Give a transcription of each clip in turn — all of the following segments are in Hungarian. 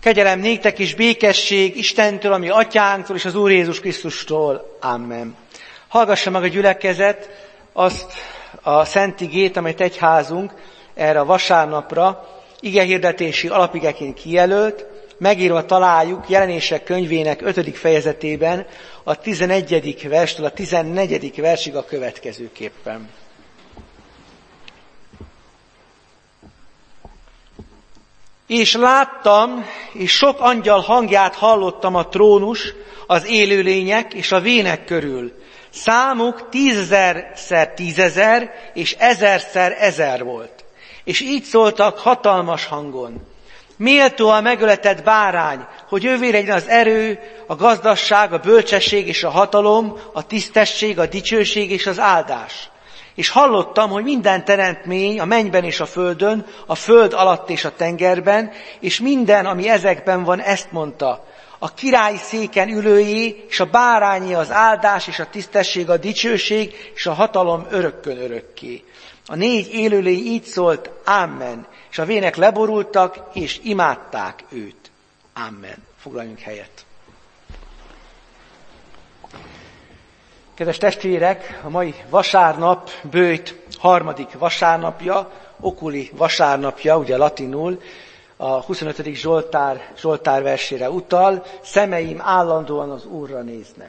Kegyelem néktek és békesség Istentől, ami atyánktól és az Úr Jézus Krisztustól. Amen. Hallgassa meg a gyülekezet azt a szent igét, amelyet egyházunk erre a vasárnapra igehirdetési alapigeként kijelölt. Megírva találjuk Jelenések könyvének 5. fejezetében a 11. verstől a 14. versig a következőképpen. És láttam, és sok angyal hangját hallottam a trónus, az élőlények és a vének körül. Számuk 10.000-szer 10.000 és 1000-szer 1000 volt. És így szóltak hatalmas hangon. Méltó a megöletett bárány, hogy ővé legyen az erő, a gazdagság, a bölcsesség és a hatalom, a tisztesség, a dicsőség és az áldás. És hallottam, hogy minden teremtmény a mennyben és a földön, a föld alatt és a tengerben, és minden, ami ezekben van, ezt mondta. A királyi széken ülőjé, és a bárányé az áldás, és a tisztesség, a dicsőség, és a hatalom örökkön örökké. A 4 élőlény így szólt, Amen, és a vének leborultak, és imádták őt. Amen. Foglaljunk helyet. Kedves testvérek, a mai vasárnap bőjt 3. vasárnapja, okuli vasárnapja, ugye latinul, a 25. Zsoltár versére utal, szemeim állandóan az Úrra néznek.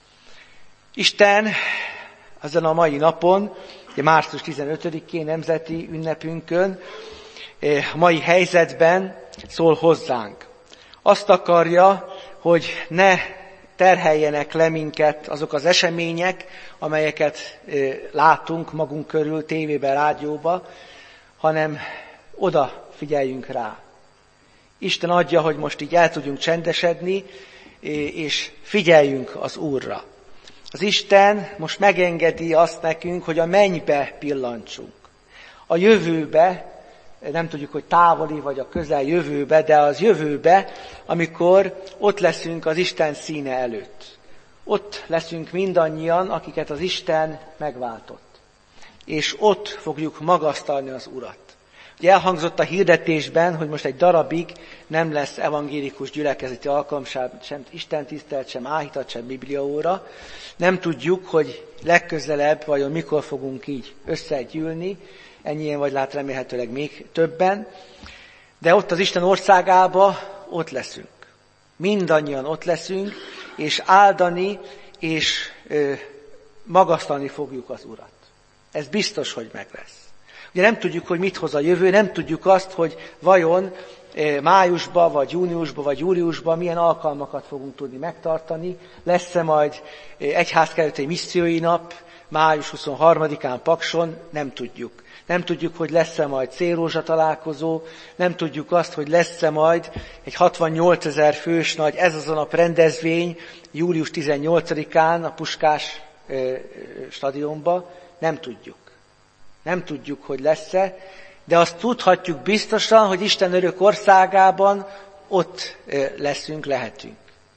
Isten ezen a mai napon, ugye március 15-én nemzeti ünnepünkön, a mai helyzetben szól hozzánk. Azt akarja, hogy ne terheljenek le minket azok az események, amelyeket látunk magunk körül, tévében, rádióban, hanem oda figyeljünk rá. Isten adja, hogy most így el tudjunk csendesedni, és figyeljünk az Úrra. Az Isten most megengedi azt nekünk, hogy a mennybe pillantsunk. A jövőbe, nem tudjuk, hogy távoli vagy a közel jövőbe, de az jövőbe, amikor ott leszünk az Isten színe előtt. Ott leszünk mindannyian, akiket az Isten megváltott. És ott fogjuk magasztalni az Urat. Ugye elhangzott a hirdetésben, hogy most egy darabig nem lesz evangélikus gyülekezeti alkalom, sem istentisztelt, sem áhítat, sem bibliaóra. Nem tudjuk, hogy legközelebb vajon mikor fogunk így összegyűlni, ennyien vagy lát remélhetőleg még többen, de ott az Isten országába ott leszünk. Mindannyian ott leszünk, és áldani és magasztalni fogjuk az Urat. Ez biztos, hogy meg lesz. Ugye nem tudjuk, hogy mit hoz a jövő, nem tudjuk azt, hogy vajon májusban, vagy júniusban, vagy júliusban milyen alkalmakat fogunk tudni megtartani. Lesz-e majd egyházkerületi missziói nap, május 23-án Pakson, nem tudjuk. Nem tudjuk, hogy lesz-e majd célrózsa találkozó, nem tudjuk azt, hogy lesz-e majd egy 68 000 fős nagy ez az a nap rendezvény július 18-án a Puskás stadionba, nem tudjuk. Nem tudjuk, hogy lesz-e, de azt tudhatjuk biztosan, hogy Isten örök országában ott leszünk, lehetünk.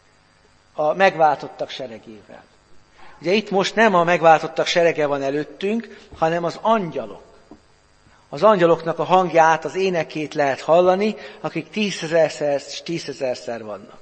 A megváltottak seregével. Ugye itt most nem a megváltottak serege van előttünk, hanem az angyalok. Az angyaloknak a hangját, az énekét lehet hallani, akik 10.000-szer és 10.000-szer vannak.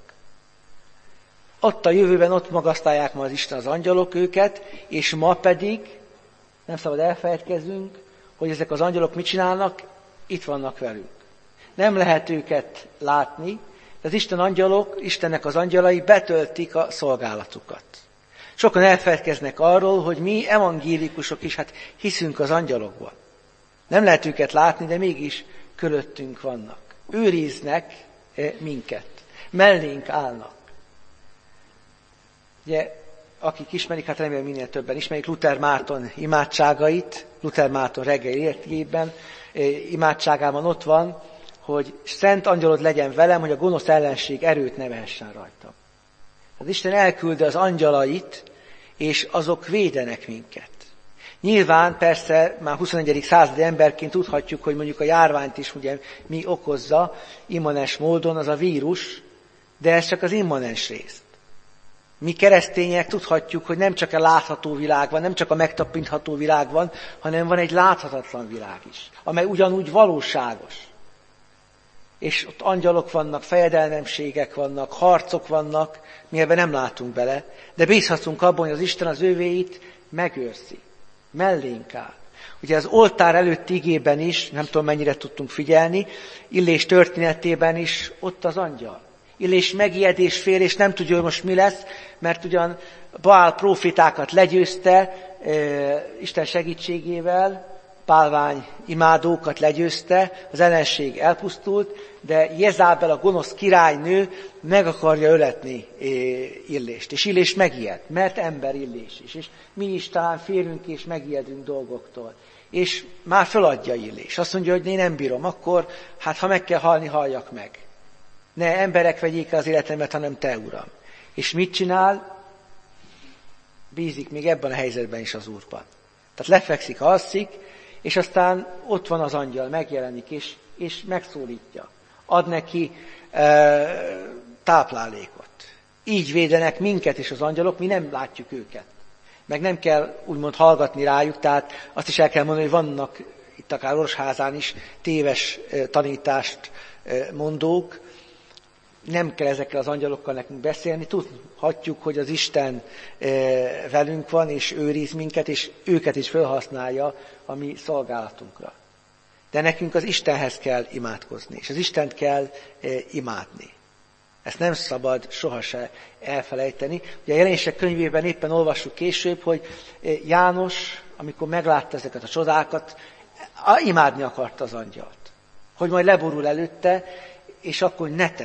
Ott a jövőben ott magasztalják ma az Isten az angyalok őket, és ma pedig nem szabad elfeledkeznünk, hogy ezek az angyalok mit csinálnak, itt vannak velünk. Nem lehet őket látni, de az Istennek az angyalai betöltik a szolgálatukat. Sokan elfeledkeznek arról, hogy mi evangélikusok is hiszünk az angyalokban. Nem lehet őket látni, de mégis körülöttünk vannak. Őriznek minket. Mellénk állnak. Ugye, akik ismerik, remélem minél többen ismerik Luther Márton imádságait, Luther Márton reggeli életében, imádságában ott van, hogy szent angyalod legyen velem, hogy a gonosz ellenség erőt ne vehessen rajtam. Az Isten elküldi az angyalait, és azok védenek minket. Nyilván persze már 21. századi emberként tudhatjuk, hogy mondjuk a járványt is ugye mi okozza immanens módon, az a vírus, de ez csak az immanens részt. Mi keresztények tudhatjuk, hogy nem csak a látható világ van, nem csak a megtapintható világ van, hanem van egy láthatatlan világ is, amely ugyanúgy valóságos. és ott angyalok vannak, fejedelmességek vannak, harcok vannak, mi ebben nem látunk bele, de bízhatunk abban, hogy az Isten az övéit megőrzi, mellénk áll. Ugye az oltár előtti igében is, nem tudom mennyire tudtunk figyelni, Illés történetében is ott az angyal. Illés megijed és fél, és nem tudja, hogy most mi lesz, mert ugyan Baál prófétákat legyőzte Isten segítségével, bálvány imádókat legyőzte, az ellenség elpusztult, de Jezábel, a gonosz királynő meg akarja öletni Illést. És Illés megijed, mert ember Illés is. És mi is talán félünk és megijedünk dolgoktól. És már feladja Illés. Azt mondja, hogy én nem bírom, akkor hát ha meg kell halni, halljak meg. Ne emberek vegyék az életemet, hanem te, Uram. És mit csinál? Bízik még ebben a helyzetben is az Úrban. Tehát lefekszik, alszik, és aztán ott van az angyal, megjelenik, és megszólítja. Ad neki táplálékot. Így védenek minket is az angyalok, mi nem látjuk őket. Meg nem kell úgymond hallgatni rájuk, tehát azt is el kell mondani, hogy vannak itt akár Orsházán is téves tanítást mondók. Nem kell ezekkel az angyalokkal nekünk beszélni, tudhatjuk, hogy az Isten velünk van, és őriz minket, és őket is felhasználja a mi szolgálatunkra. De nekünk az Istenhez kell imádkozni, és az Istent kell imádni. Ezt nem szabad sohasem elfelejteni. Ugye a Jelenések könyvében éppen olvassuk később, hogy János, amikor meglátta ezeket a csodákat, imádni akarta az angyalt. Hogy majd leborul előtte, és akkor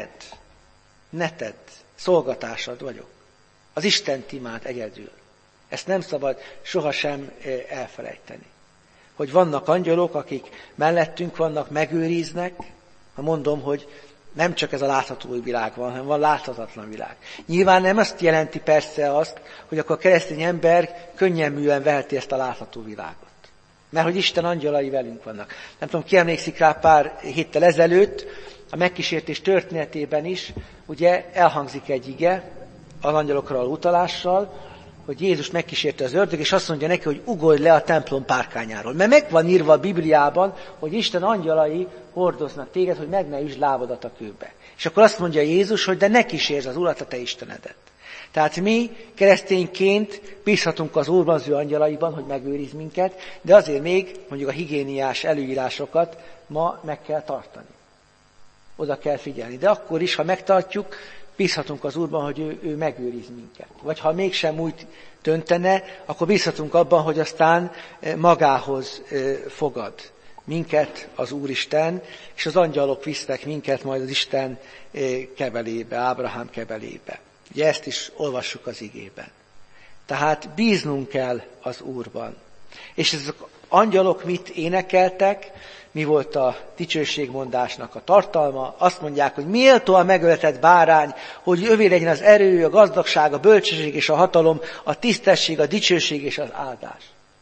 ne tedd, szolgatásod vagyok. Az Istent imád egyedül. Ezt nem szabad sohasem elfelejteni. Hogy vannak angyalok, akik mellettünk vannak, megőriznek, ha mondom, hogy nem csak ez a látható világ van, hanem van láthatatlan világ. Nyilván nem azt jelenti persze azt, hogy akkor a keresztény ember könnyelműen veheti ezt a látható világot. Mert hogy Isten angyalai velünk vannak. Nem tudom, ki emlékszik rá pár héttel ezelőtt, a megkísértés történetében is, ugye elhangzik egy ige, az angyalokról utalással, hogy Jézus megkísérte az ördög, és azt mondja neki, hogy ugorj le a templom párkányáról. Mert meg van írva a Bibliában, hogy Isten angyalai hordoznak téged, hogy meg ne üsd lábadat a kőbe. És akkor azt mondja Jézus, hogy de ne kísérd az Urat, a te Istenedet. Tehát mi keresztényként bízhatunk az Úrban, az ő angyalaiban, hogy megőriz minket, de azért még mondjuk a higiéniás előírásokat ma meg kell tartani. Oda kell figyelni. De akkor is, ha megtartjuk, bízhatunk az Úrban, hogy ő megőriz minket. Vagy ha mégsem úgy döntene, akkor bízhatunk abban, hogy aztán magához fogad minket az Úristen, és az angyalok visznek minket majd az Isten kebelébe, Ábrahám kebelébe. Ugye ezt is olvassuk az igében. Tehát bíznunk kell az Úrban. És ezek angyalok mit énekeltek? Mi volt a dicsőségmondásnak a tartalma? Azt mondják, hogy méltó a megöletett bárány, hogy övé legyen az erő, a gazdagság, a bölcsesség és a hatalom, a tisztesség, a dicsőség és az áldás.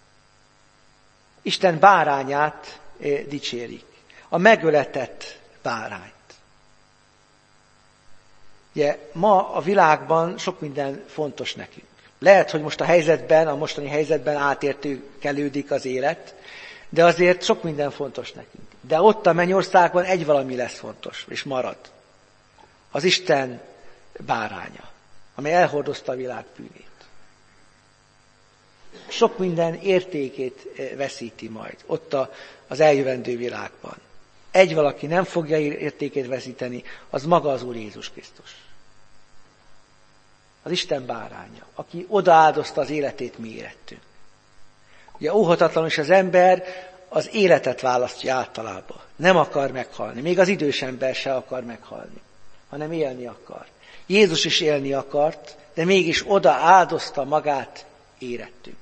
Isten bárányát dicsérik. A megöletett bárányt. Ugye, ma a világban sok minden fontos nekünk. Lehet, hogy most a mostani helyzetben átértékelődik az élet, de azért sok minden fontos nekünk. De ott a mennyországban egy valami lesz fontos, és marad. Az Isten báránya, amely elhordozta a világ bűnét. Sok minden értékét veszíti majd ott az eljövendő világban. Egy valaki nem fogja értékét veszíteni, az maga az Úr Jézus Krisztus. Az Isten báránya, aki odaáldozta az életét mi érettünk. Ugye óhatatlanul is az ember az életet választja általában. Nem akar meghalni. Még az idős ember se akar meghalni, hanem élni akar. Jézus is élni akart, de mégis odaáldozta magát érettünk.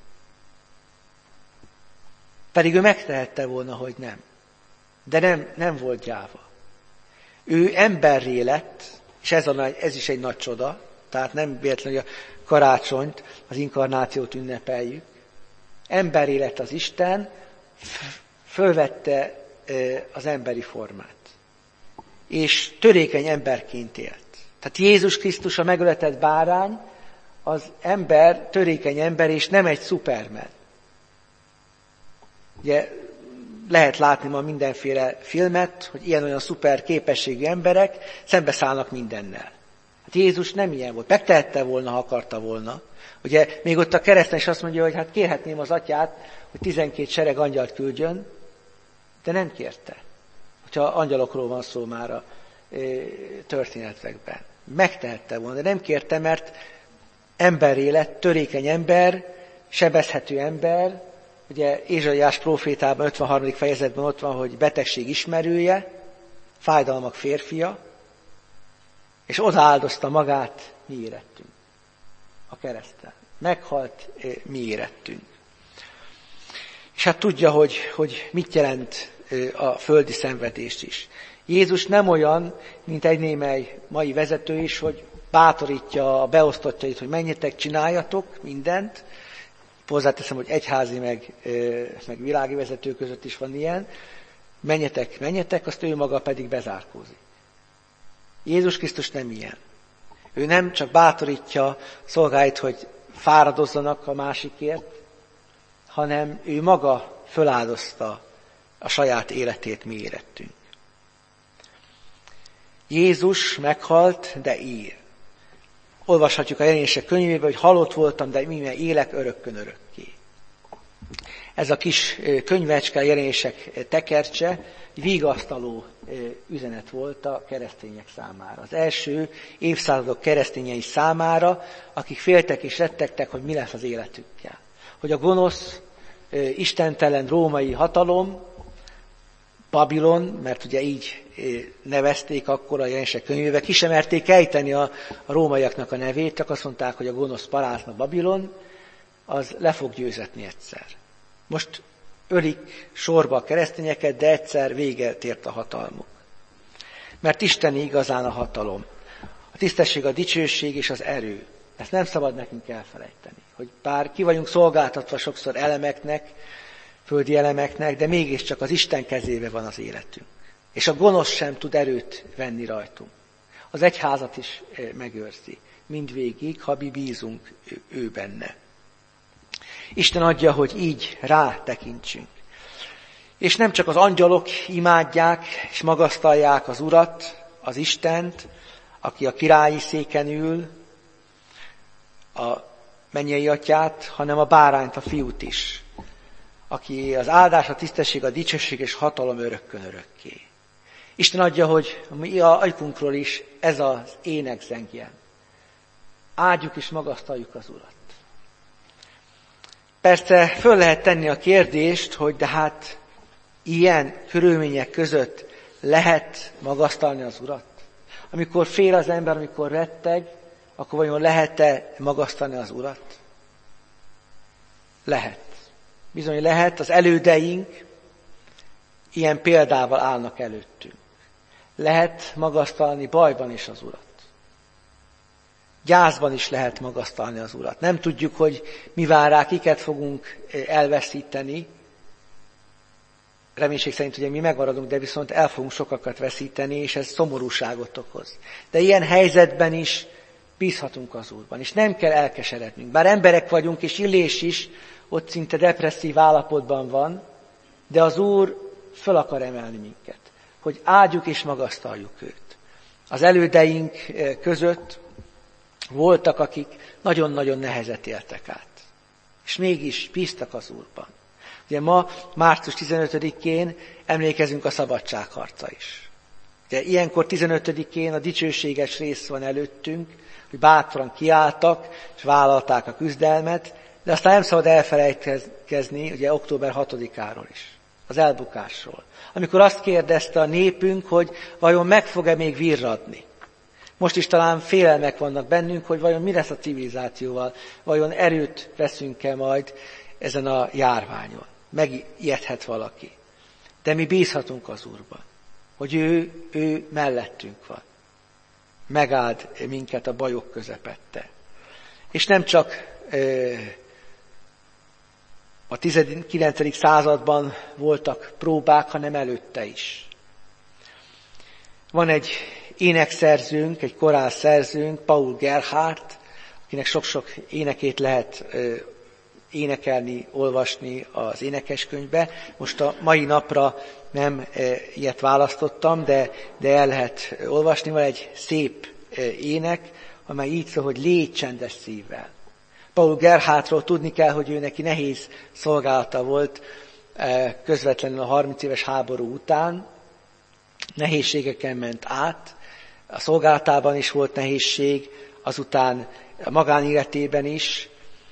Pedig ő megtehette volna, hogy nem. De nem volt gyáva. Ő emberré lett, és ez is egy nagy csoda, tehát nem véletlenül, hogy a karácsonyt, az inkarnációt ünnepeljük. Emberré lett az Isten, fölvette az emberi formát. És törékeny emberként élt. Tehát Jézus Krisztus, a megöletett bárány, az ember, törékeny ember, és nem egy szupermen. Ugye lehet látni ma mindenféle filmet, hogy ilyen-olyan szuper képességű emberek szembeszállnak mindennel. Hát Jézus nem ilyen volt. Megtehette volna, ha akarta volna. Ugye még ott a kereszten is azt mondja, hogy hát kérhetném az atyát, hogy 12 sereg angyalt küldjön, de nem kérte. Hogyha angyalokról van szó már a történetekben. Megtehette volna, de nem kérte, mert emberré lett, törékeny ember, sebezhető ember. Ugye Ézsaiás prófétában 53. fejezetben ott van, hogy betegség ismerője, fájdalmak férfia, és odaáldozta magát mi érettünk a kereszten. Meghalt mi érettünk. És hát tudja, hogy mit jelent a földi szenvedést is. Jézus nem olyan, mint egy némely mai vezető is, hogy bátorítja a beosztottjait, hogy menjetek, csináljatok mindent. Hozzáteszem, hogy egyházi meg világi vezető között is van ilyen. Menjetek, azt ő maga pedig bezárkózik. Jézus Krisztus nem ilyen. Ő nem csak bátorítja szolgáit, hogy fáradozzanak a másikért, hanem ő maga föláldozta a saját életét mi érettünk. Jézus meghalt, de él. Olvashatjuk a Jelenések könyvében, hogy halott voltam, de mivel élek örökkön örökké. Ez a kis könyvecske, a Jelenések tekercse, egy vigasztaló üzenet volt a keresztények számára. Az első évszázadok keresztényei számára, akik féltek és rettegtek, hogy mi lesz az életükkel. Hogy a gonosz, istentelen római hatalom, Babilon, mert ugye így nevezték akkor a Jelenések könyvébe, ki sem merték ejteni a rómaiaknak a nevét, csak azt mondták, hogy a gonosz parázna Babilon, az le fog győzetni egyszer. Most ölik sorba a keresztényeket, de egyszer véget ért a hatalmuk. Mert Isteni igazán a hatalom. A tisztesség, a dicsőség és az erő. Ezt nem szabad nekünk elfelejteni. Hogy bár ki vagyunk szolgáltatva sokszor elemeknek, földi elemeknek, de mégiscsak az Isten kezébe van az életünk. És a gonosz sem tud erőt venni rajtunk. Az egyházat is megőrzi. Mindvégig, ha mi bízunk ő benne. Isten adja, hogy így rátekintsünk. És nem csak az angyalok imádják és magasztalják az Urat, az Istent, aki a királyi széken ül, a mennyei atyát, hanem a bárányt, a fiút is, aki az áldás, a tisztesség, a dicsőség és hatalom örökkön örökké. Isten adja, hogy mi a ajkunkról is ez az ének zengjen. Áldjuk és magasztaljuk az Urat. Persze föl lehet tenni a kérdést, hogy de hát ilyen körülmények között lehet magasztalni az Urat? Amikor fél az ember, amikor retteg, akkor vajon lehet-e magasztalni az Urat? Lehet. Bizony lehet, az elődeink ilyen példával állnak előttünk. Lehet magasztalni bajban is az Urat. Gyászban is lehet magasztalni az Urat. Nem tudjuk, hogy mi vár rá, kiket fogunk elveszíteni. Reménység szerint ugye mi megmaradunk, de viszont el fogunk sokakat veszíteni, és ez szomorúságot okoz. De ilyen helyzetben is bízhatunk az Úrban, és nem kell elkeserednünk. Bár emberek vagyunk, és Illés is ott szinte depresszív állapotban van, de az Úr föl akar emelni minket, hogy áldjuk és magasztaljuk őt. Az elődeink között voltak, akik nagyon-nagyon nehezet éltek át, és mégis bíztak az Úrban. Ugye ma, március 15-én emlékezünk a szabadságharcra is. Ugye ilyenkor 15-én a dicsőséges rész van előttünk, hogy bátran kiálltak, és vállalták a küzdelmet, de aztán nem szabad elfelejtkezni, ugye október 6-áról is, az elbukásról. Amikor azt kérdezte a népünk, hogy vajon meg fog-e még virradni. Most is talán félelmek vannak bennünk, hogy vajon mi lesz a civilizációval, vajon erőt veszünk-e majd ezen a járványon. Megijedhet valaki. De mi bízhatunk az Úrban, hogy ő mellettünk van. Megáld minket a bajok közepette. És nem csak a 19. században voltak próbák, hanem előtte is. Van egy énekszerzőnk, egy korálszerzőnk, Paul Gerhardt, akinek sok-sok énekét lehet énekelni, olvasni az énekeskönyvbe. Most a mai napra nem ilyet választottam, de el lehet olvasni. Van egy szép ének, amely így szól, hogy légy csendes szívvel. Paul Gerhardtról tudni kell, hogy ő neki nehéz szolgálata volt közvetlenül a 30 éves háború után. Nehézségeken ment át, a szolgálatában is volt nehézség, azután a magánéletében is.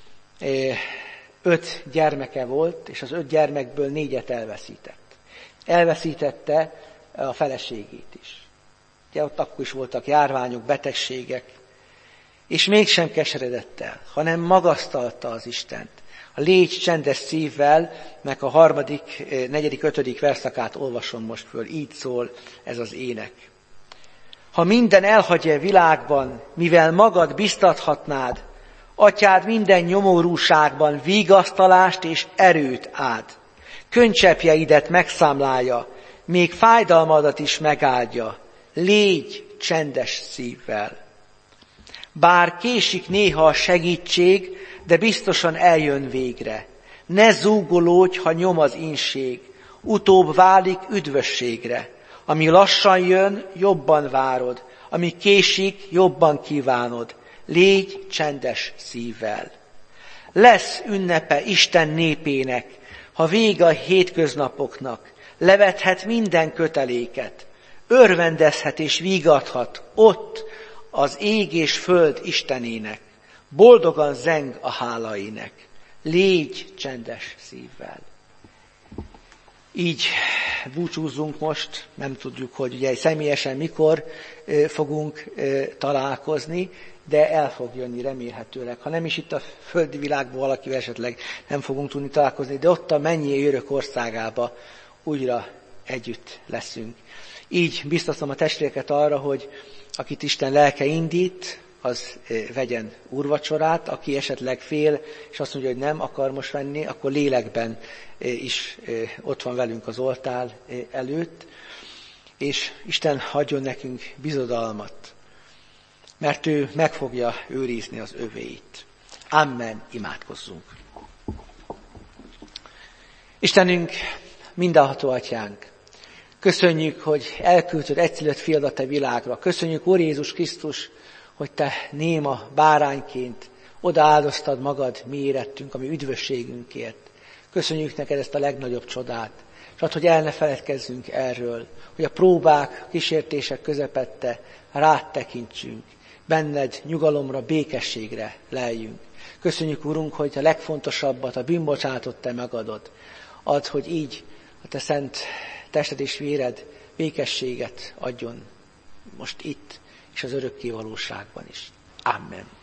5 gyermeke volt, és az 5 gyermekből 4-et elveszített. Elveszítette a feleségét is. Ugye ott akkor is voltak járványok, betegségek, és mégsem keseredett el, hanem magasztalta az Istent. A légy csendes szívvel, meg a 3., 4., 5. verszakát olvasom most föl, így szól ez az ének. Ha minden elhagyja világban, mivel magad biztathatnád, atyád minden nyomorúságban vigasztalást és erőt áld. Könycseppjeidet megszámlálja, még fájdalmadat is megáldja. Légy csendes szívvel. Bár késik néha a segítség, de biztosan eljön végre. Ne zúgolódj, ha nyom az ínség, utóbb válik üdvösségre. Ami lassan jön, jobban várod, ami késik, jobban kívánod. Légy csendes szívvel. Lesz ünnepe Isten népének, ha vége a hétköznapoknak, levethet minden köteléket, örvendezhet és vígadhat ott az ég és föld Istenének, boldogan zeng a hálaének. Légy csendes szívvel. Így búcsúzzunk most, nem tudjuk, hogy ugye személyesen mikor fogunk találkozni, de el fog jönni remélhetőleg. Ha nem is itt a földi világban valakivel esetleg nem fogunk tudni találkozni, de ott a mennyei örök országába újra együtt leszünk. Így biztatom a testvéreket arra, hogy akit Isten lelke indít, az vegyen úrvacsorát, aki esetleg fél, és azt mondja, hogy nem akar most venni, akkor lélekben is ott van velünk az oltár előtt, és Isten adjon nekünk bizodalmat, mert ő meg fogja őrizni az övéit. Amen, imádkozzunk. Istenünk, mindenható atyánk, köszönjük, hogy elküldted egyszülött fiadat a világra. Köszönjük, Úr Jézus Krisztus, hogy te néma bárányként odaáldoztad magad mi érettünk, ami üdvösségünkért. Köszönjük neked ezt a legnagyobb csodát, és add, hogy el ne feledkezzünk erről, hogy a próbák, kísértések közepette rád tekintsünk, benned nyugalomra, békességre leljünk. Köszönjük, Urunk, hogy a legfontosabbat, a bűnbocsánatot te megadod. Add, hogy így a te szent tested és véred békességet adjon most itt, és az örökké valóságban is. Amen.